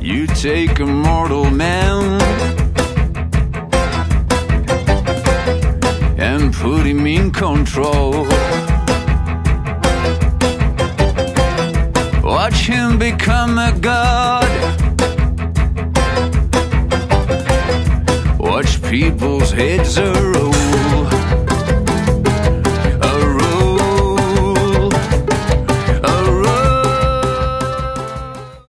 You take a mortal man and put him in control. Watch him become a god. Watch people's heads roll.